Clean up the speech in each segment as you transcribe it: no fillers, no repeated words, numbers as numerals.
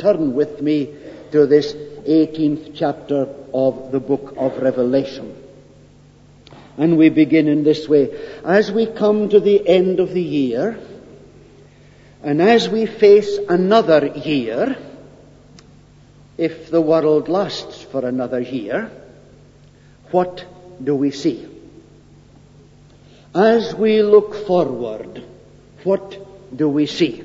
turn with me to this 18th chapter of the book of Revelation. And we begin in this way. As we come to the end of the year, and as we face another year, if the world lasts for another year, what do we see? As we look forward, what do we see?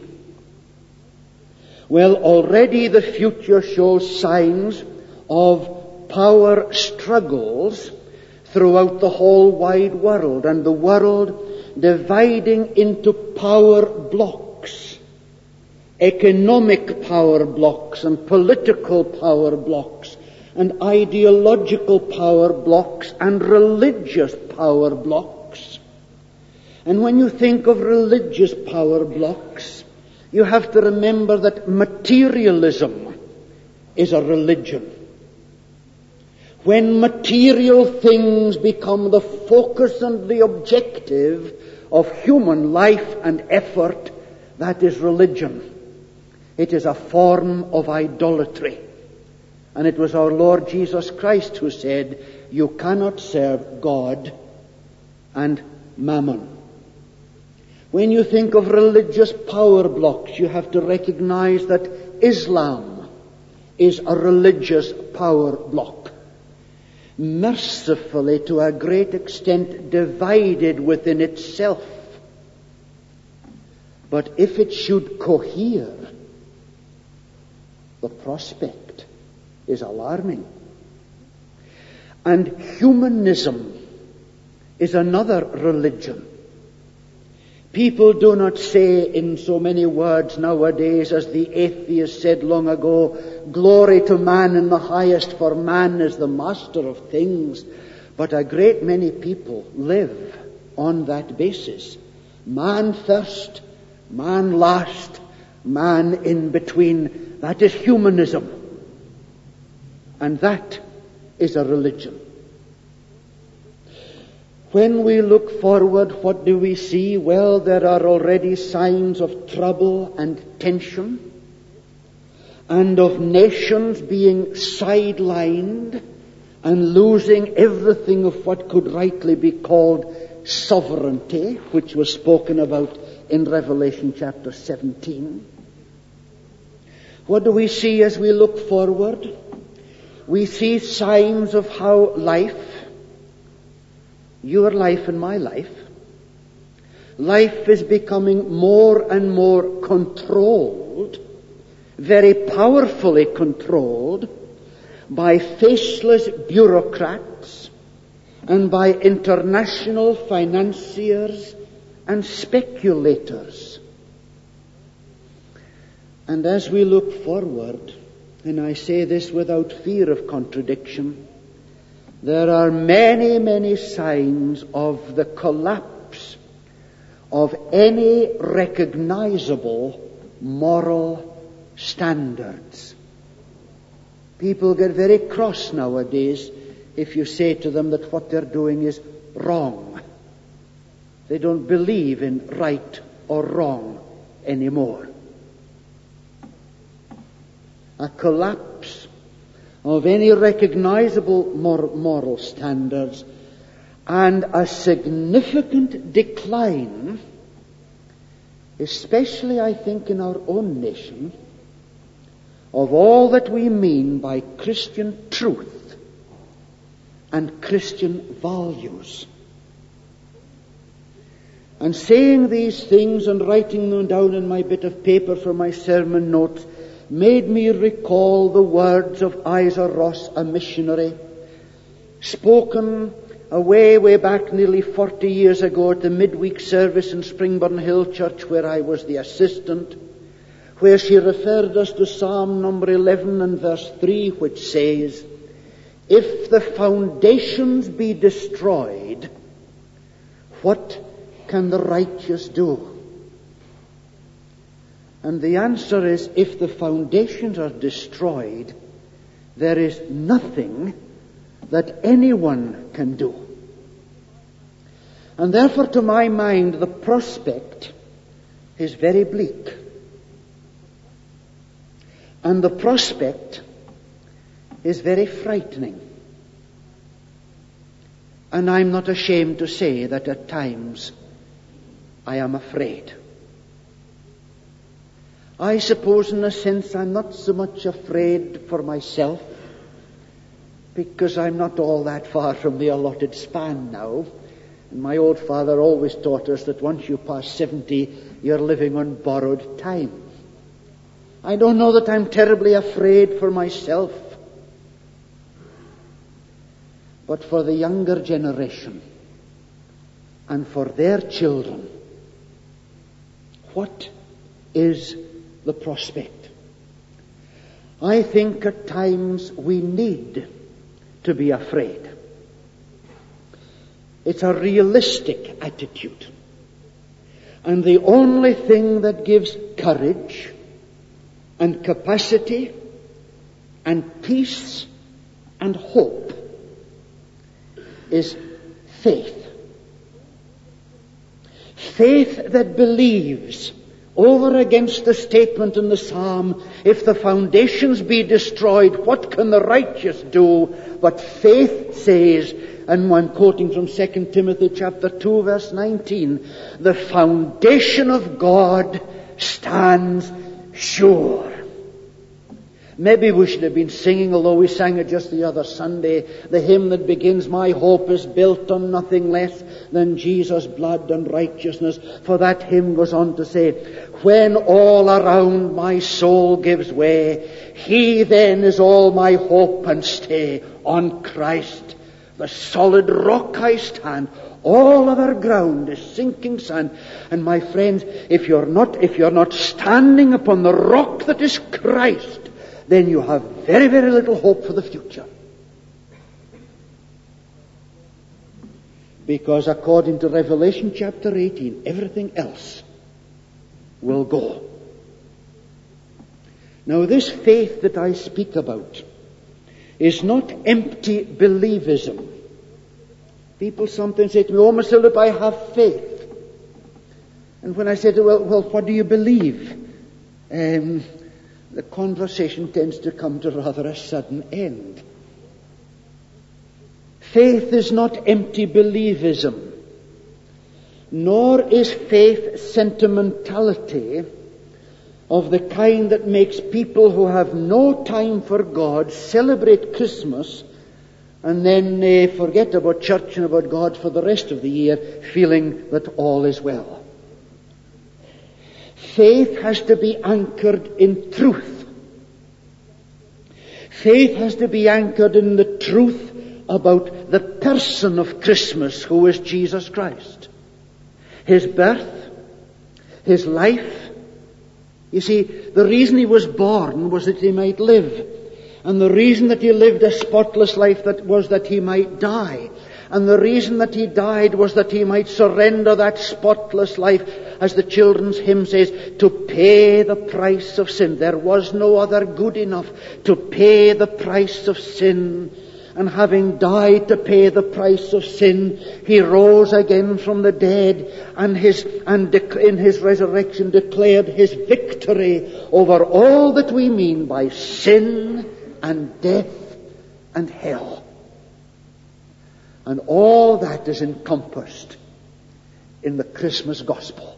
Well, already the future shows signs of power struggles throughout the whole wide world, and the world dividing into power blocks, economic power blocks and political power blocks and ideological power blocks and religious power blocks. And when you think of religious power blocks, you have to remember that materialism is a religion. When material things become the focus and the objective of human life and effort, that is religion. It is a form of idolatry. And it was our Lord Jesus Christ who said, you cannot serve God and mammon. When you think of religious power blocks, you have to recognize that Islam is a religious power block. Mercifully, to a great extent, divided within itself. But if it should cohere, the prospect is alarming. And humanism is another religion. People do not say in so many words nowadays, as the atheist said long ago, glory to man in the highest, for man is the master of things. But a great many people live on that basis. Man first, man last, man in between. That is humanism. And that is a religion. When we look forward, what do we see? Well, there are already signs of trouble and tension, and of nations being sidelined and losing everything of what could rightly be called sovereignty, which was spoken about in Revelation chapter 17. What do we see as we look forward? We see signs of how life, your life and my life is becoming more and more controlled, very powerfully controlled, by faceless bureaucrats and by international financiers and speculators. And as we look forward, and I say this without fear of contradiction, there are many, many signs of the collapse of any recognizable moral standards. People get very cross nowadays if you say to them that what they're doing is wrong. They don't believe in right or wrong anymore. A collapse of any recognizable moral standards, and a significant decline, especially I think in our own nation, of all that we mean by Christian truth and Christian values. And saying these things and writing them down in my bit of paper for my sermon notes made me recall the words of Isa Ross, a missionary, spoken way back nearly 40 years ago at the midweek service in Springburn Hill Church, where I was the assistant, where she referred us to Psalm number 11 and verse 3, which says, "If the foundations be destroyed, what can the righteous do?" And the answer is, if the foundations are destroyed, there is nothing that anyone can do. And therefore, to my mind, the prospect is very bleak. And the prospect is very frightening. And I'm not ashamed to say that at times I am afraid. I suppose in a sense I'm not so much afraid for myself, because I'm not all that far from the allotted span now. And my old father always taught us that once you pass 70, you're living on borrowed time. I don't know that I'm terribly afraid for myself, but for the younger generation and for their children. What is the prospect? I think at times we need to be afraid. It's a realistic attitude. And the only thing that gives courage and capacity and peace and hope is faith. Faith that believes, over against the statement in the Psalm, if the foundations be destroyed, what can the righteous do? But faith says, and I'm quoting from 2 Timothy chapter 2 verse 19, the foundation of God stands sure. Maybe we should have been singing, although we sang it just the other Sunday, the hymn that begins, my hope is built on nothing less than Jesus' blood and righteousness. For that hymn goes on to say, when all around my soul gives way, He then is all my hope and stay. On Christ, the solid rock I stand. All other ground is sinking sand. And my friends, if you're not standing upon the rock that is Christ, then you have very, very little hope for the future. Because according to Revelation chapter 18, everything else will go. Now this faith that I speak about is not empty believism. People sometimes say to me, oh, Mr. Philip, I have faith. And when I say, well, what do you believe? The conversation tends to come to rather a sudden end. Faith is not empty believism, nor is faith sentimentality of the kind that makes people who have no time for God celebrate Christmas and then forget about church and about God for the rest of the year, feeling that all is well. Faith has to be anchored in truth. Faith has to be anchored in the truth about the person of Christmas, who is Jesus Christ. His birth, His life. You see, the reason He was born was that He might live. And the reason that He lived a spotless life was that He might die. And the reason that He died was that He might surrender that spotless life, as the children's hymn says, to pay the price of sin. There was no other good enough to pay the price of sin. And having died to pay the price of sin, He rose again from the dead, and in His resurrection declared His victory over all that we mean by sin and death and hell. And all that is encompassed in the Christmas gospel.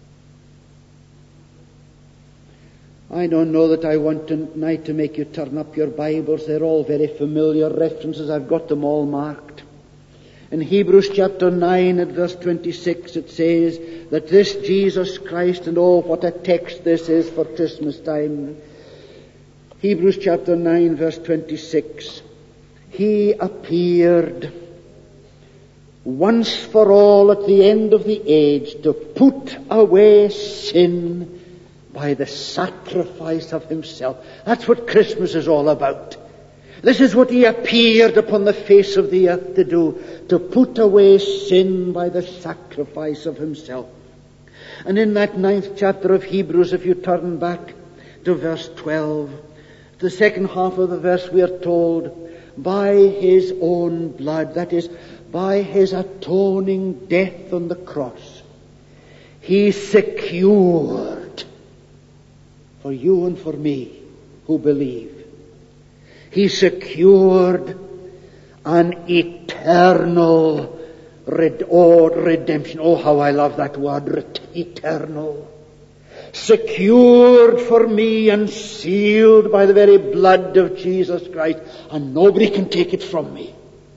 I don't know that I want tonight to make you turn up your Bibles. They're all very familiar references. I've got them all marked. In Hebrews chapter 9 at verse 26 it says that this Jesus Christ, and oh, what a text this is for Christmas time. Hebrews chapter 9 verse 26. He appeared once for all at the end of the age to put away sin by the sacrifice of Himself. That's what Christmas is all about. This is what He appeared upon the face of the earth to do, to put away sin by the sacrifice of Himself. And in that 9th chapter of Hebrews, if you turn back to verse 12, the second half of the verse, we are told, by His own blood, that is, by His atoning death on the cross, He secured for you and for me who believe. He secured an eternal redemption. Oh, how I love that word, eternal. Secured for me and sealed by the very blood of Jesus Christ, and nobody can take it from me.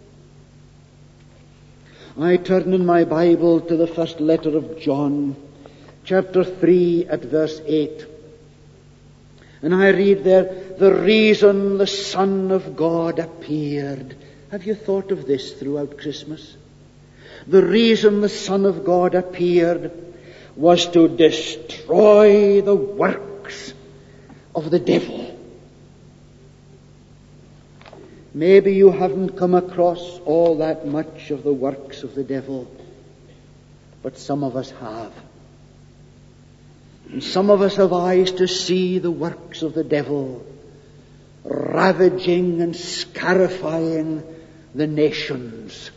I turn in my Bible to the first letter of John, chapter 3 at verse 8. And I read there, the reason the Son of God appeared. Have you thought of this throughout Christmas? The reason the Son of God appeared was to destroy the works of the devil. Maybe you haven't come across all that much of the works of the devil, but some of us have. And some of us have eyes to see the works of the devil ravaging and scarifying the nations.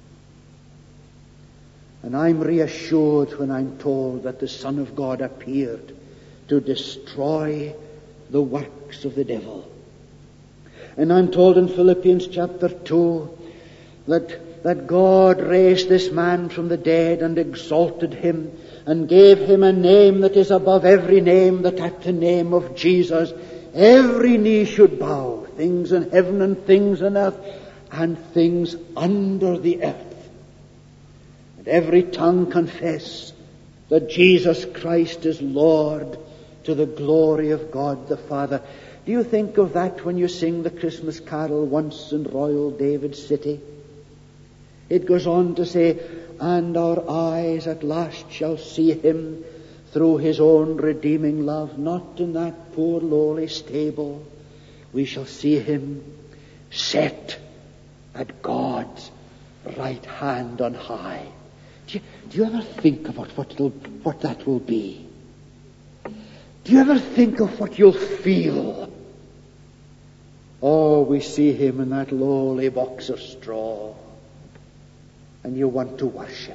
And I'm reassured when I'm told that the Son of God appeared to destroy the works of the devil. And I'm told in Philippians chapter 2 that God raised this man from the dead and exalted him and gave him a name that is above every name, that at the name of Jesus every knee should bow, things in heaven and things on earth and things under the earth. And every tongue confess that Jesus Christ is Lord, to the glory of God the Father. Do you think of that when you sing the Christmas carol, Once in Royal David's City? It goes on to say, and our eyes at last shall see him through his own redeeming love, not in that poor lowly stable. We shall see him set at God's right hand on high. Do you ever think about what that will be? Do you ever think of what you'll feel? Oh, we see him in that lowly box of straw, and you want to worship.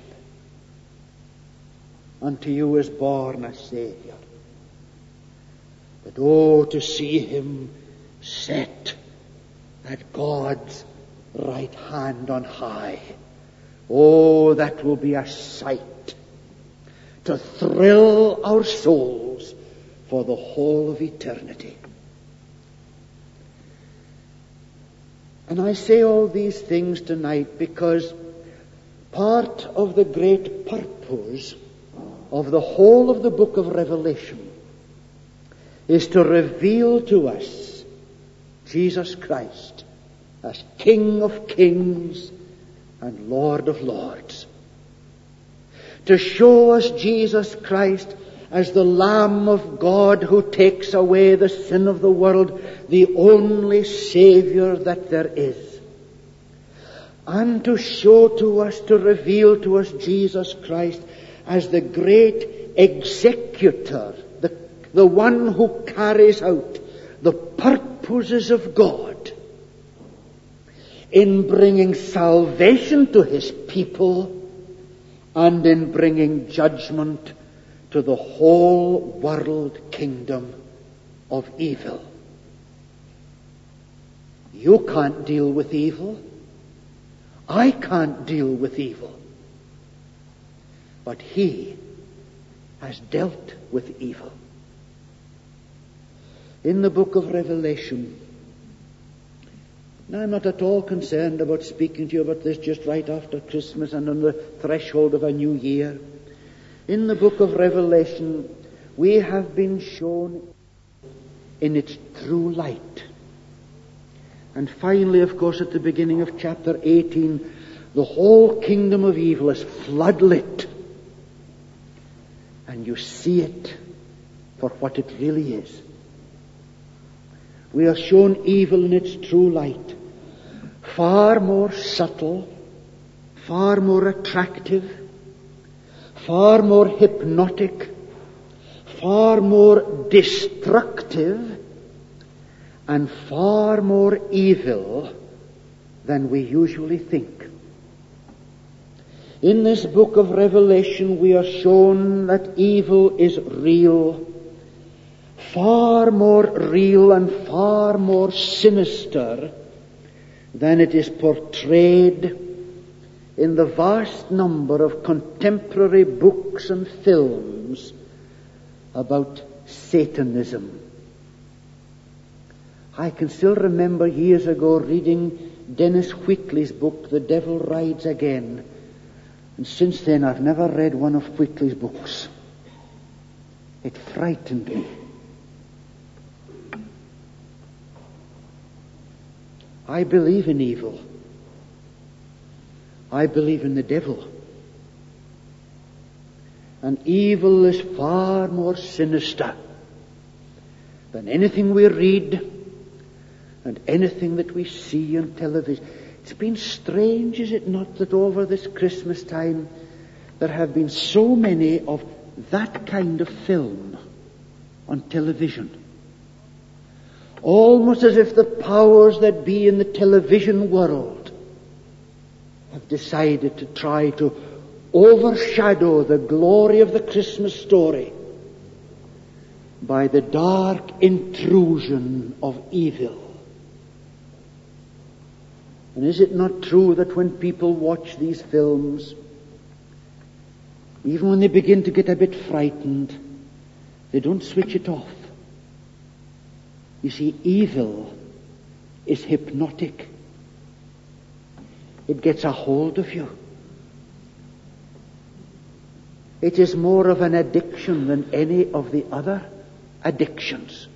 Unto you is born a Savior. But oh, to see him set at God's right hand on high. Oh, that will be a sight to thrill our souls for the whole of eternity. And I say all these things tonight because part of the great purpose of the whole of the book of Revelation is to reveal to us Jesus Christ as King of kings and Lord of lords. To show us Jesus Christ as the Lamb of God who takes away the sin of the world, the only Savior that there is. And to show to us, to reveal to us Jesus Christ as the great executor, the one who carries out the purposes of God in bringing salvation to his people and in bringing judgment to the whole world kingdom of evil. You can't deal with evil. I can't deal with evil. But he has dealt with evil. In the book of Revelation, now I'm not at all concerned about speaking to you about this just right after Christmas and on the threshold of a new year. In the book of Revelation, we have been shown in its true light. And finally, of course, at the beginning of chapter 18, the whole kingdom of evil is floodlit. And you see it for what it really is. We are shown evil in its true light. Far more subtle, far more attractive, far more hypnotic, far more destructive, and far more evil than we usually think. In this book of Revelation, we are shown that evil is real, far more real and far more sinister than it is portrayed in the vast number of contemporary books and films about Satanism. I can still remember years ago reading Dennis Whitley's book, The Devil Rides Again. And since then I've never read one of Whitley's books. It frightened me. I believe in evil. I believe in the devil. And evil is far more sinister than anything we read and anything that we see on television. It's been strange, is it not, that over this Christmas time there have been so many of that kind of film on television. Almost as if the powers that be in the television world have decided to try to overshadow the glory of the Christmas story by the dark intrusion of evil. And is it not true that when people watch these films, even when they begin to get a bit frightened, they don't switch it off? You see, evil is hypnotic. It gets a hold of you. It is more of an addiction than any of the other addictions.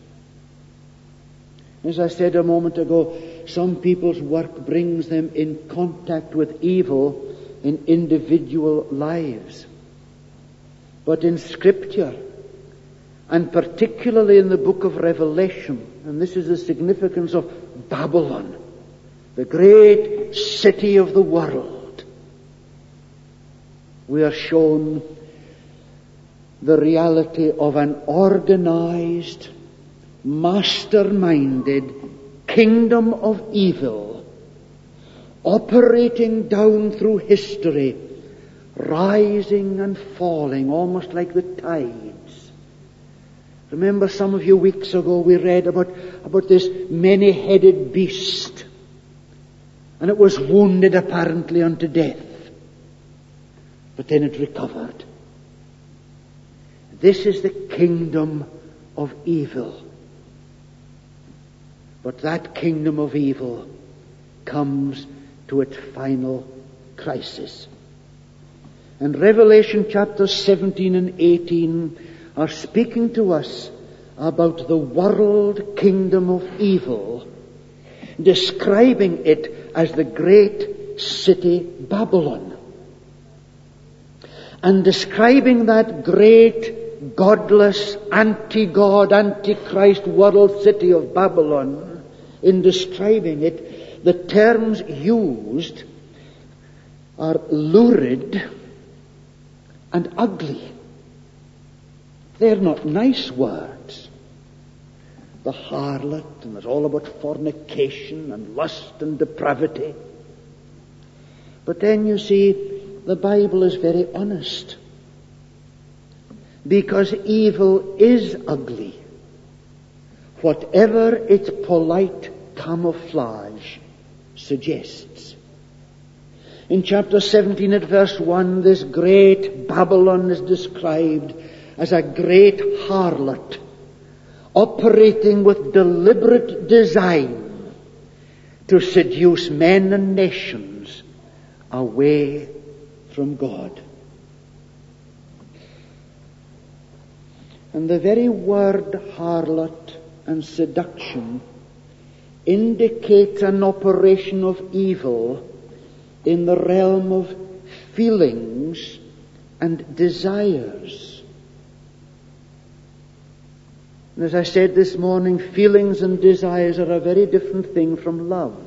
As I said a moment ago, some people's work brings them in contact with evil in individual lives. But in Scripture, and particularly in the book of Revelation, and this is the significance of Babylon, the great city of the world, we are shown the reality of an organized, master-minded kingdom of evil operating down through history, rising and falling almost like the tides. Remember, some of you weeks ago we read about this many-headed beast, and it was wounded apparently unto death, but then it recovered. This is the kingdom of evil. But that kingdom of evil comes to its final crisis. And Revelation chapters 17 and 18 are speaking to us about the world kingdom of evil, describing it as the great city Babylon, and describing that great godless, anti-God, anti-Christ world city of Babylon. In describing it, the terms used are lurid and ugly. They're not nice words. The harlot, and it's all about fornication and lust and depravity. But then you see, the Bible is very honest. Because evil is ugly, whatever its polite camouflage suggests. In chapter 17 at verse 1, this great Babylon is described as a great harlot, operating with deliberate design to seduce men and nations away from God. And the very word harlot and seduction indicates an operation of evil in the realm of feelings and desires. And as I said this morning, feelings and desires are a very different thing from love.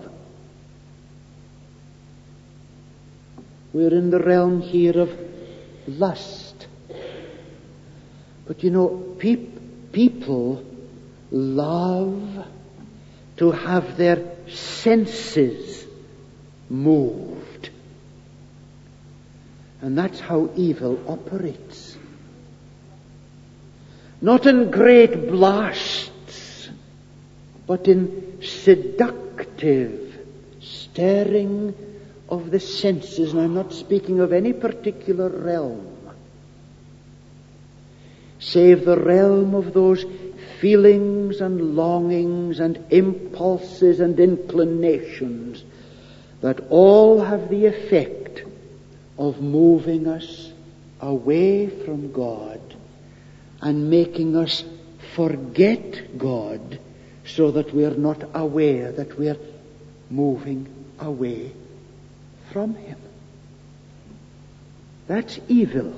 We're in the realm here of lust. But you know, people love to have their senses moved. And that's how evil operates. not in great blasts, but in seductive stirring of the senses. And I'm not speaking of any particular realm, save the realm of those feelings and longings and impulses and inclinations that all have the effect of moving us away from God and making us forget God, so that we are not aware that we are moving away from Him. That's evil.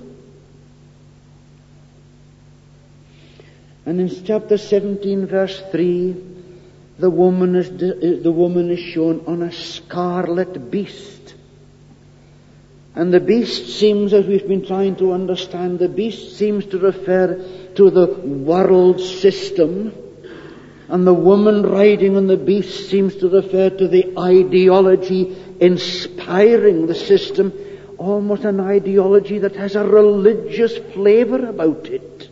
And in chapter 17, verse 3, the woman is shown on a scarlet beast. And the beast seems, as we've been trying to understand, the beast seems to refer to the world system. And the woman riding on the beast seems to refer to the ideology inspiring the system, almost an ideology that has a religious flavor about it.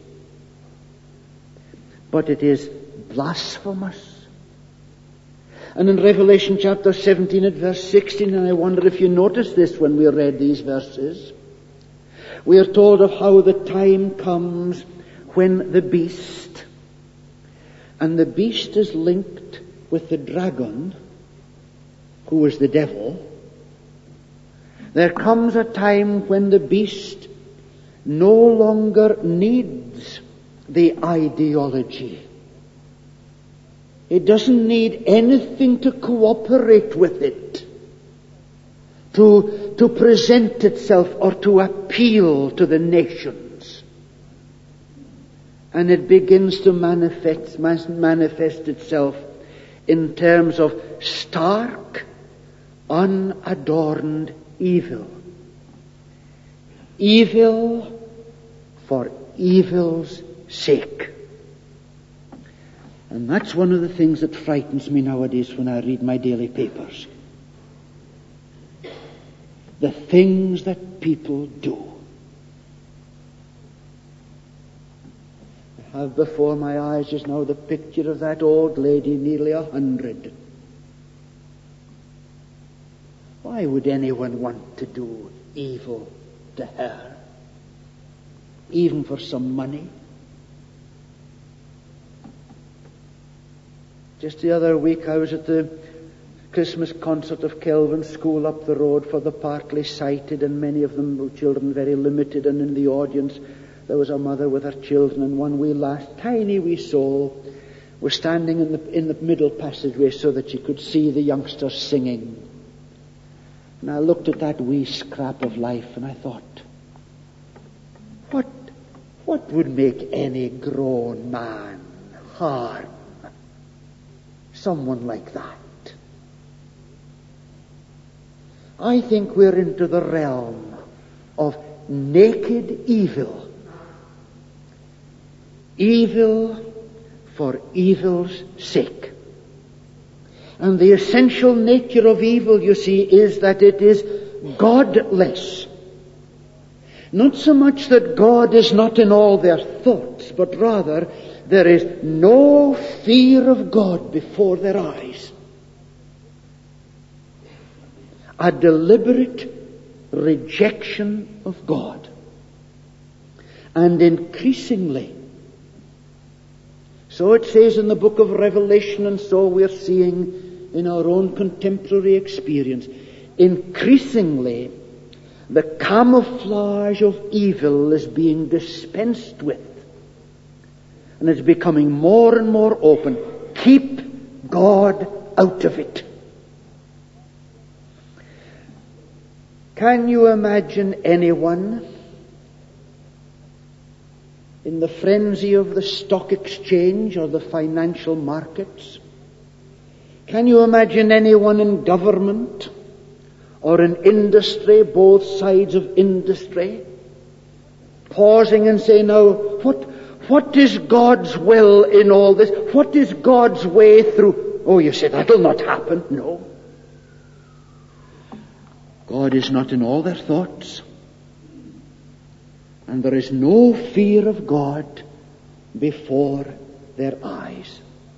But it is blasphemous. And in Revelation chapter 17 at verse 16, and I wonder if you noticed this when we read these verses, we are told of how the time comes when the beast, and the beast is linked with the dragon, who is the devil. There comes a time when the beast no longer needs the ideology. It doesn't need anything to cooperate with it, to present itself or to appeal to the nations. And it begins to manifest itself in terms of stark, unadorned evil. Evil for evil's sake. And that's one of the things that frightens me nowadays when I read my daily papers. The things that people do. I have before my eyes just now the picture of that old lady, nearly 100. Why would anyone want to do evil to her? Even for some money? Just the other week I was at the Christmas concert of Kelvin's school up the road for the partly sighted, and many of them were children very limited, and in the audience there was a mother with her children, and one wee lass, tiny wee soul, was standing in the middle passageway so that she could see the youngsters singing. And I looked at that wee scrap of life and I thought, what would make any grown man harm someone like that? I think we're into the realm of naked evil. Evil for evil's sake. And the essential nature of evil, you see, is that it is godless. Not so much that God is not in all their thoughts, but rather there is no fear of God before their eyes. A deliberate rejection of God. And increasingly, so it says in the book of Revelation, and so we're seeing in our own contemporary experience, increasingly the camouflage of evil is being dispensed with. And it's becoming more and more open. Keep God out of it. Can you imagine anyone in the frenzy of the stock exchange or the financial markets? Can you imagine anyone in government or in industry, both sides of industry, pausing and saying, now, what is God's will in all this? What is God's way through? Oh, you say, that'll not happen. No. God is not in all their thoughts. And there is no fear of God before their eyes.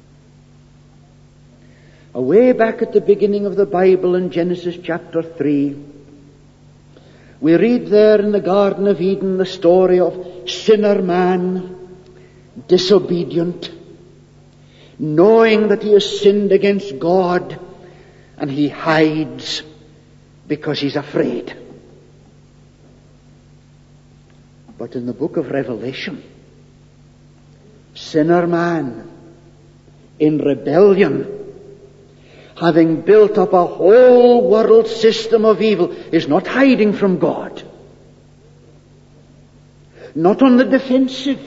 Away back at the beginning of the Bible in Genesis chapter 3, we read there in the Garden of Eden the story of sinner man, disobedient, knowing that he has sinned against God, and he hides because he's afraid. But in the book of Revelation, sinner man in rebellion, having built up a whole world system of evil, is not hiding from God, not on the defensive.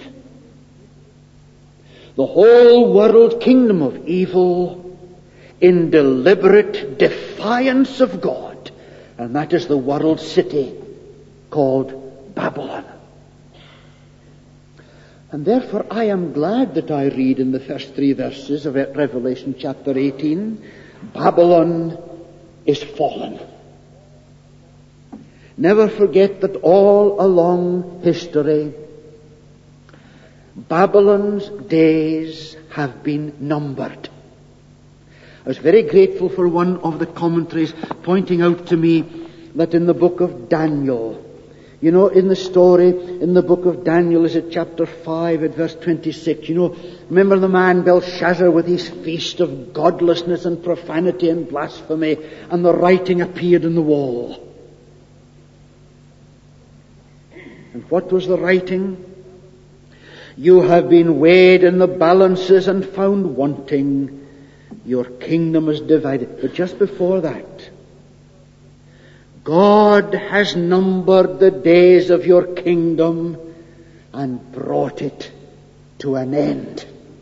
The whole world kingdom of evil in deliberate defiance of God, and that is the world city called Babylon. And therefore I am glad that I read in the first 3 verses of Revelation chapter 18, Babylon is fallen. Never forget that all along history, Babylon's days have been numbered. I was very grateful for one of the commentaries pointing out to me that in the book of Daniel, you know, in the story in the book of Daniel, is it chapter 5 at verse 26, you know, remember the man Belshazzar with his feast of godlessness and profanity and blasphemy, and the writing appeared on the wall. And what was the writing? You have been weighed in the balances and found wanting. Your kingdom is divided. But just before that, God has numbered the days of your kingdom and brought it to an end.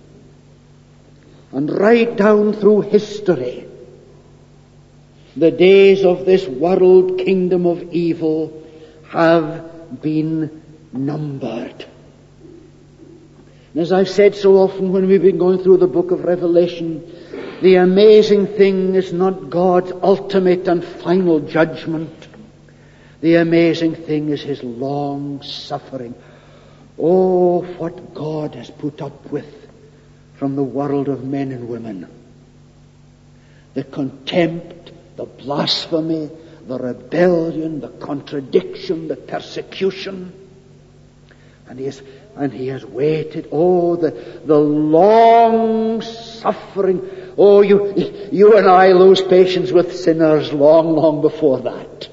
And right down through history, the days of this world kingdom of evil have been numbered. And as I've said so often when we've been going through the book of Revelation, the amazing thing is not God's ultimate and final judgment. The amazing thing is His long suffering. Oh, what God has put up with from the world of men and women. The contempt, the blasphemy, the rebellion, the contradiction, the persecution. And He has waited. Oh, the long suffering. Oh, you and I lose patience with sinners long before that.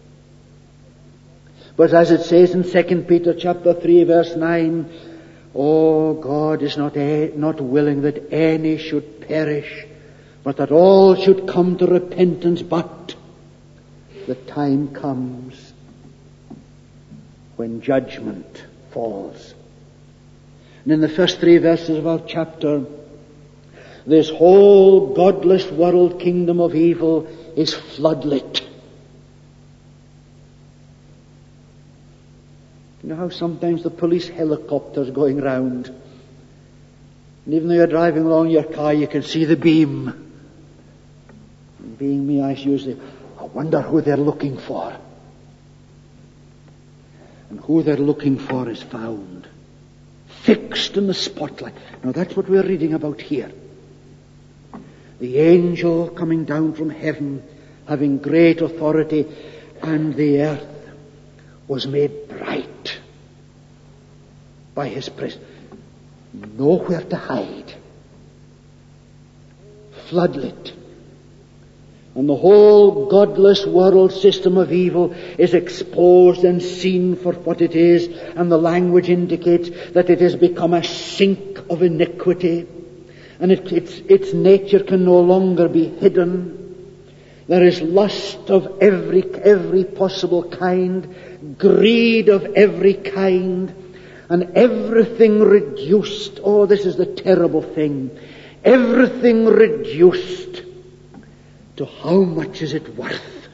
But as it says in 2 Peter chapter 3 verse 9, oh, God is not willing that any should perish, but that all should come to repentance. But the time comes when judgment falls. And in the first 3 verses of our chapter, this whole godless world kingdom of evil is floodlit. You know how sometimes the police helicopter's going round, and even though you're driving along your car, you can see the beam. And being me, I usually, I wonder who they're looking for. And who they're looking for is found, fixed in the spotlight. Now that's what we're reading about here. The angel coming down from heaven, having great authority, and the earth was made bright by His presence. Nowhere to hide. Floodlit. And the whole godless world system of evil is exposed and seen for what it is, and the language indicates that it has become a sink of iniquity, and its nature can no longer be hidden. There is lust of every possible kind, greed of every kind, and everything reduced. Oh, this is the terrible thing. Everything reduced to how much is it worth?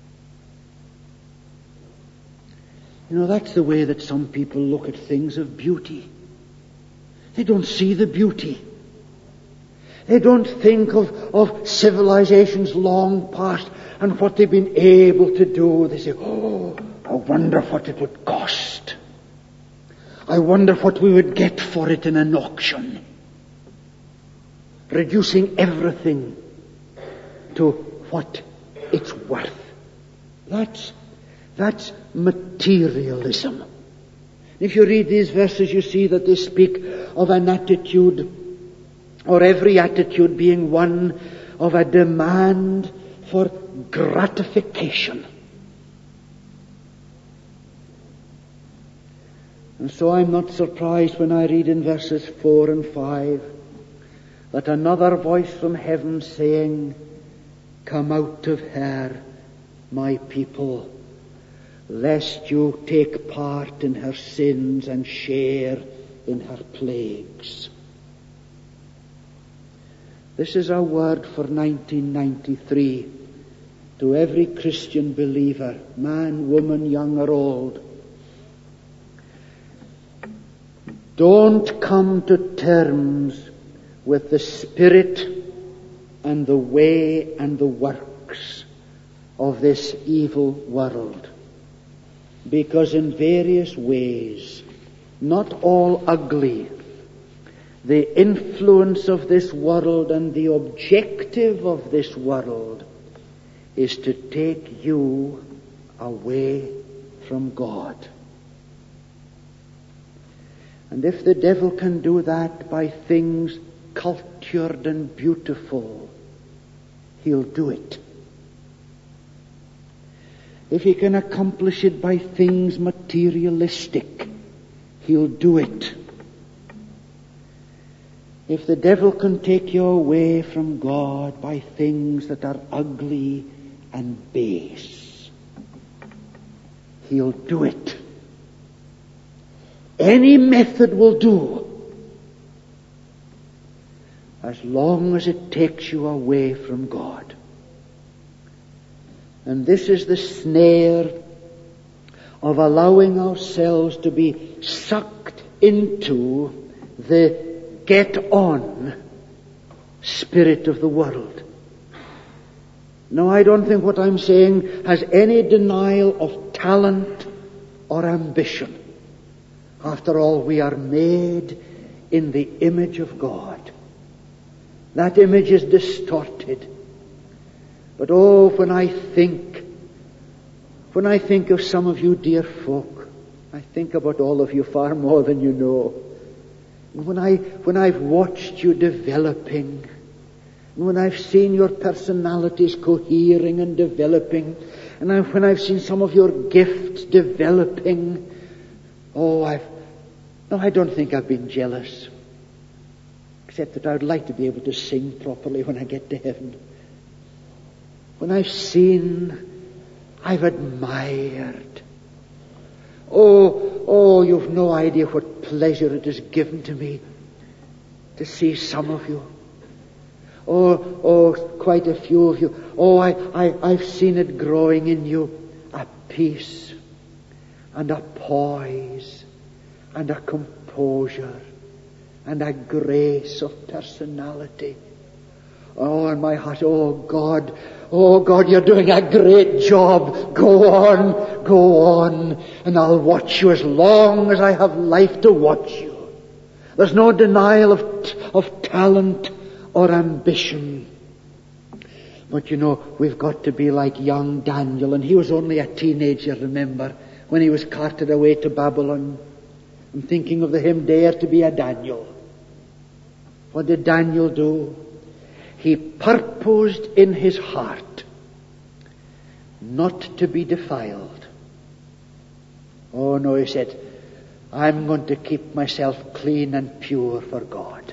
You know, that's the way that some people look at things of beauty. They don't see the beauty. They don't think of civilizations long past and what they've been able to do. They say, oh, I wonder what it would cost. I wonder what we would get for it in an auction. Reducing everything to what it's worth. That's materialism. If you read these verses, you see that they speak of an attitude, or every attitude being one of a demand for gratification. And so I'm not surprised when I read in verses 4 and 5 that another voice from heaven saying, "Come out of her, my people, lest you take part in her sins and share in her plagues." This is a word for 1993 to every Christian believer, man, woman, young or old. Don't come to terms with the spirit and the way and the works of this evil world. Because in various ways, not all ugly, the influence of this world and the objective of this world is to take you away from God. And if the devil can do that by things cultured and beautiful, he'll do it. If he can accomplish it by things materialistic, he'll do it. If the devil can take you away from God by things that are ugly and base, he'll do it. Any method will do, as long as it takes you away from God. And this is the snare of allowing ourselves to be sucked into the get-on spirit of the world. No, I don't think what I'm saying has any denial of talent or ambition. After all, we are made in the image of God. That image is distorted. But oh, when I think of some of you dear folk, I think about all of you far more than you know. And when I've watched you developing, and when I've seen your personalities cohering and developing, and when I've seen some of your gifts developing, I don't think I've been jealous. Except that I would like to be able to sing properly when I get to heaven. When I've seen, I've admired. Oh, you've no idea what pleasure it has given to me to see some of you. Oh, quite a few of you. Oh, I've seen it growing in you, a peace and a poise and a composure and a grace of personality. Oh, in my heart, oh God, you're doing a great job. Go on, and I'll watch you as long as I have life to watch you. There's no denial of talent or ambition. But we've got to be like young Daniel, and he was only a teenager, remember, when he was carted away to Babylon. I'm thinking of the hymn, Dare to be a Daniel. What did Daniel do? He purposed in his heart not to be defiled. Oh no, he said, I'm going to keep myself clean and pure for God.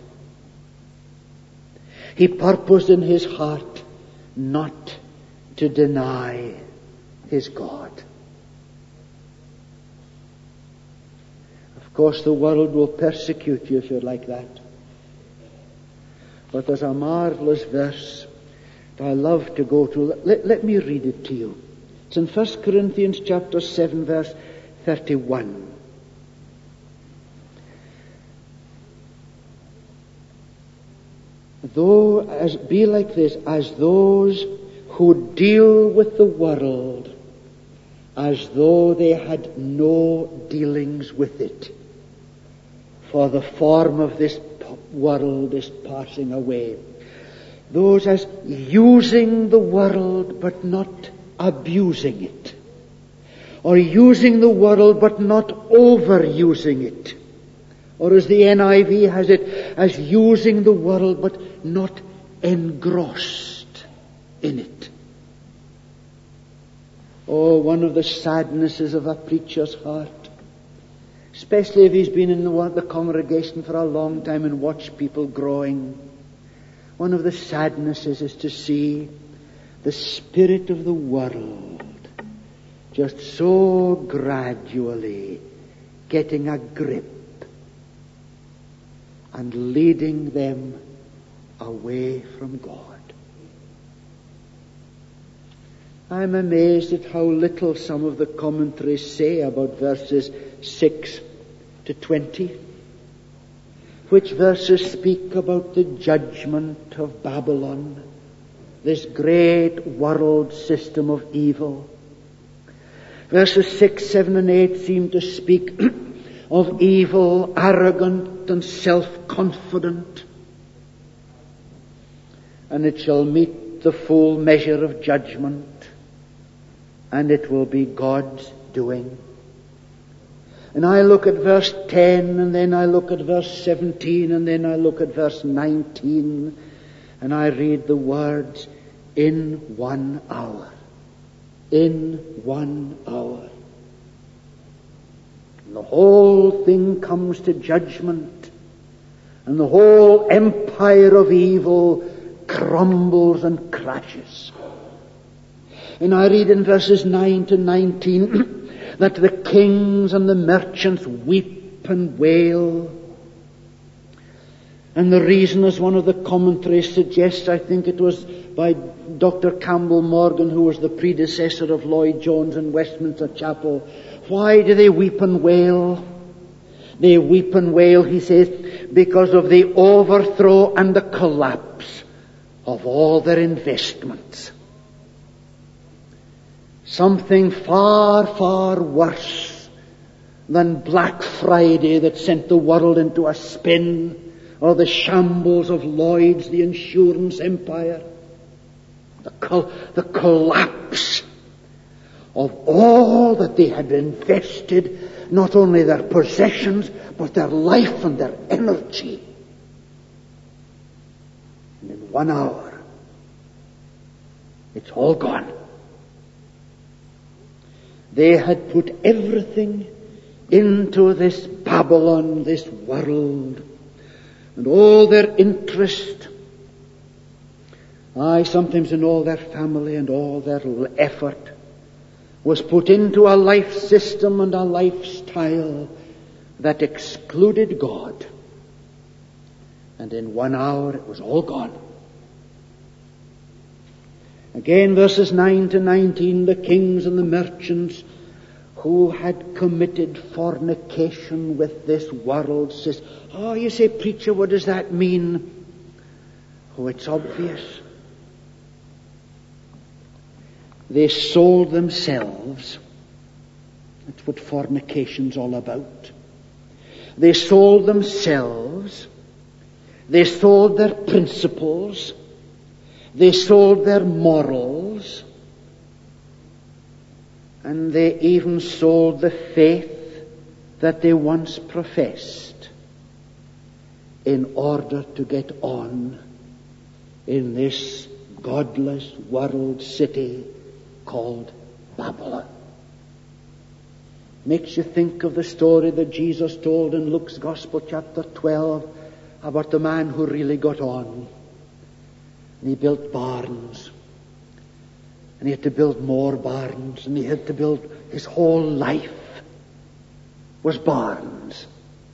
He purposed in his heart not to deny his God. Of course, the world will persecute you if you're like that. But there's a marvelous verse that I love to go to. Let me read it to you. It's in 1 Corinthians chapter 7, verse 31. Be like this, as those who deal with the world as though they had no dealings with it. for the form of this world is passing away. Those as using the world but not abusing it. Or using the world but not overusing it. Or as the NIV has it, as using the world but not engrossed in it. Oh, one of the sadnesses of a preacher's heart, especially if he's been in the congregation for a long time and watched people growing, one of the sadnesses is to see the spirit of the world just so gradually getting a grip and leading them away from God. I'm amazed at how little some of the commentaries say about verses 6 to 20, which verses speak about the judgment of Babylon, this great world system of evil. Verses 6, 7, and 8 seem to speak of evil, arrogant, and self-confident. And it shall meet the full measure of judgment, and it will be God's doing. And I look at verse 10, and then I look at verse 17, and then I look at verse 19, and I read the words, in 1 hour. In 1 hour. And the whole thing comes to judgment, and the whole empire of evil crumbles and crashes. And I read in verses 9 to 19 that the kings and the merchants weep and wail. And the reason, as one of the commentaries suggests, I think it was by Dr. Campbell Morgan, who was the predecessor of Lloyd Jones in Westminster Chapel, why do they weep and wail? They weep and wail, he says, because of the overthrow and the collapse of all their investments. Something far, far worse than Black Friday that sent the world into a spin, or the shambles of Lloyd's, the insurance empire. The collapse of all that they had invested, not only their possessions, but their life and their energy. And in 1 hour, it's all gone. They had put everything into this Babylon, this world, and all their interest, sometimes in all their family and all their effort, was put into a life system and a lifestyle that excluded God. And in 1 hour it was all gone. Again, verses 9 to 19, the kings and the merchants who had committed fornication with this world says, you say, preacher, what does that mean? Oh, it's obvious. They sold themselves. That's what fornication's all about. They sold themselves. They sold their principles. They sold their morals, and they even sold the faith that they once professed in order to get on in this godless world city called Babylon. Makes you think of the story that Jesus told in Luke's Gospel, chapter 12, about the man who really got on. And he built barns. And he had to build more barns. And he had to build, his whole life was barns.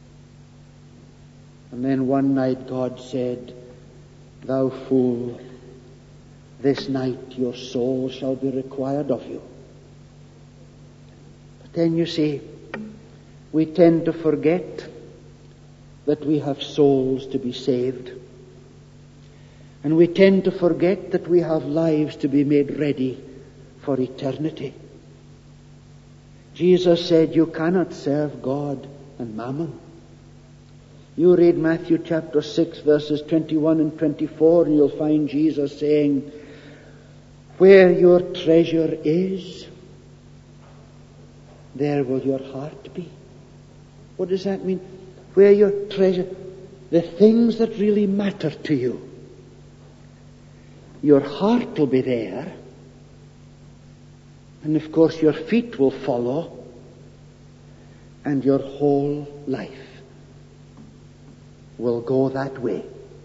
And then one night God said, "Thou fool, this night your soul shall be required of you." But then you see, we tend to forget that we have souls to be saved. And we tend to forget that we have lives to be made ready for eternity. Jesus said, you cannot serve God and mammon. You read Matthew chapter 6 verses 21 and 24 and you'll find Jesus saying, where your treasure is, there will your heart be. What does that mean? Where your treasure, the things that really matter to you. Your heart will be there. And of course your feet will follow. And your whole life will go that way.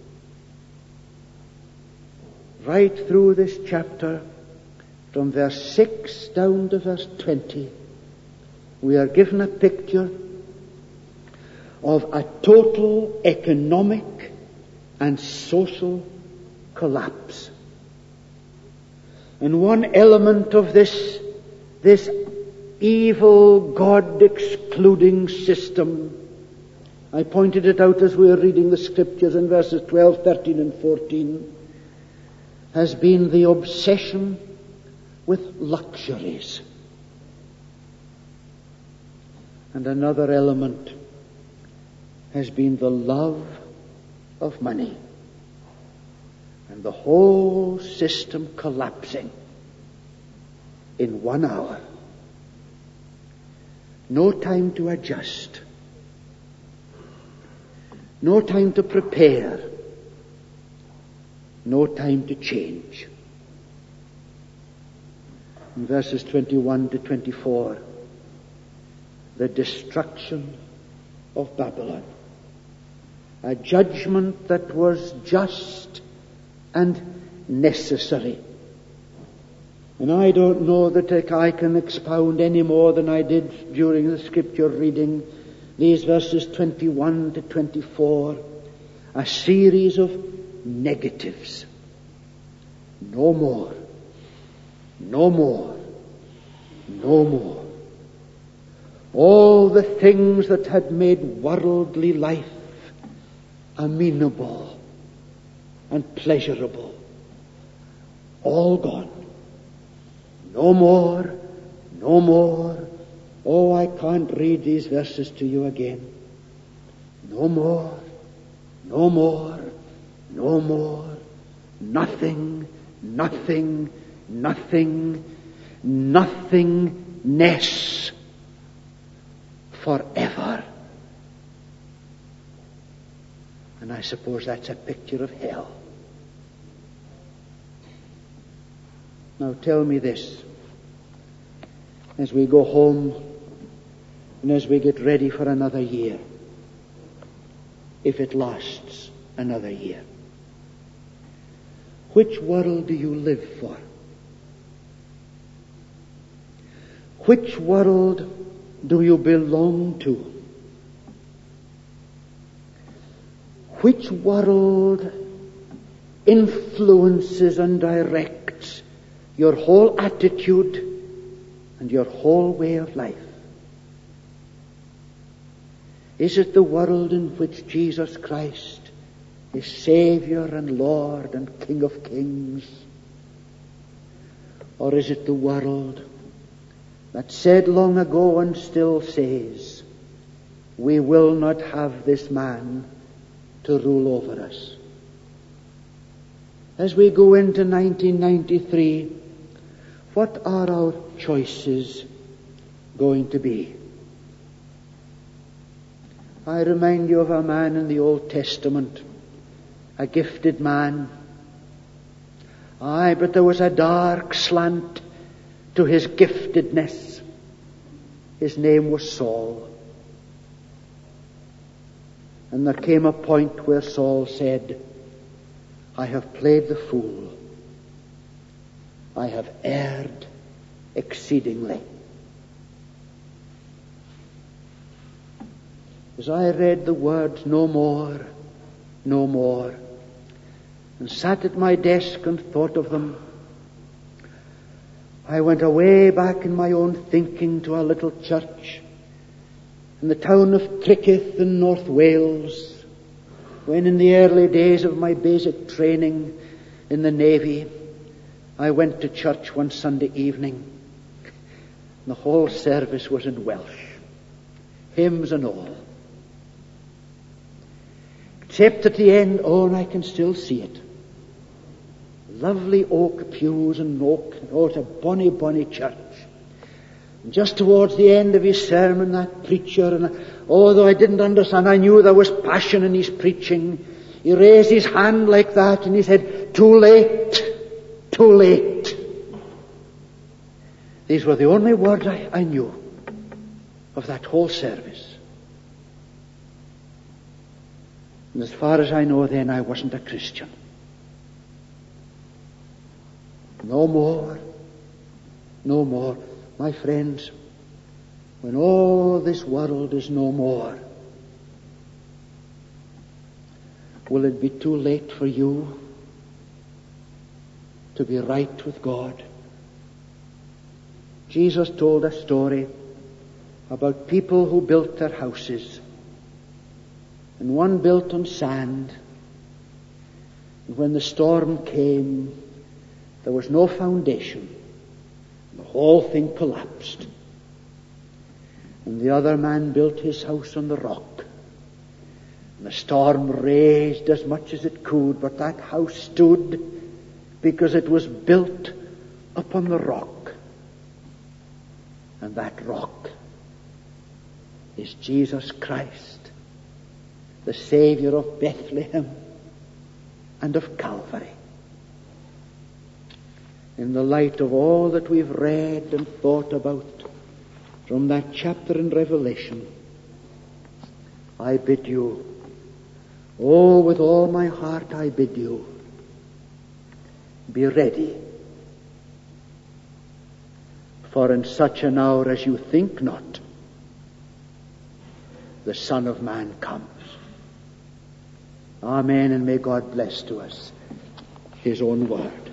Right through this chapter, from verse 6 down to verse 20, we are given a picture of a total economic and social collapse. And one element of this evil, God-excluding system, I pointed it out as we were reading the scriptures in verses 12, 13 and 14, has been the obsession with luxuries. And another element has been the love of money. And the whole system collapsing in 1 hour. No time to adjust. No time to prepare. No time to change. In verses 21 to 24, the destruction of Babylon. A judgment that was just and necessary. And I don't know that I can expound any more than I did during the scripture reading, these verses 21 to 24, a series of negatives. No more. No more. No more. All the things that had made worldly life amenable and pleasurable, all gone. No more, no more. Oh, I can't read these verses to you again. No more, no more, no more. Nothing, nothing, nothing, nothingness forever. And I suppose that's a picture of hell. Now tell me this, as we go home and as we get ready for another year, if it lasts another year, which world do you live for? Which world do you belong to? Which world influences and directs your whole attitude and your whole way of life? Is it the world in which Jesus Christ is Savior and Lord and King of Kings? Or is it the world that said long ago and still says, we will not have this man to rule over us? As we go into 1993, what are our choices going to be? I remind you of a man in the Old Testament, a gifted man. Aye, but there was a dark slant to his giftedness. His name was Saul. And there came a point where Saul said, I have played the fool. I have erred exceedingly. As I read the words, no more, no more, and sat at my desk and thought of them, I went away back in my own thinking to a little church in the town of Tricketh in North Wales, when in the early days of my basic training in the Navy, I went to church one Sunday evening. The whole service was in Welsh, hymns and all. Except at the end, oh, and I can still see it. Lovely oak pews and oak, oh, it's a bonny, bonny church. And just towards the end of his sermon, that preacher, and although I didn't understand, I knew there was passion in his preaching. He raised his hand like that and he said, "Too late, too late." These were the only words I knew of that whole service. And as far as I know then, I wasn't a Christian. No more. No more. My friends, when all this world is no more, will it be too late for you to be right with God? Jesus told a story about people who built their houses. And one built on sand. And when the storm came, there was no foundation. The whole thing collapsed. And the other man built his house on the rock. And the storm raged as much as it could, but that house stood because it was built upon the rock. And that rock is Jesus Christ, the Savior of Bethlehem and of Calvary. In the light of all that we've read and thought about from that chapter in Revelation, I bid you, oh, with all my heart I bid you, be ready. For in such an hour as you think not, the Son of Man comes. Amen, and may God bless to us His own word.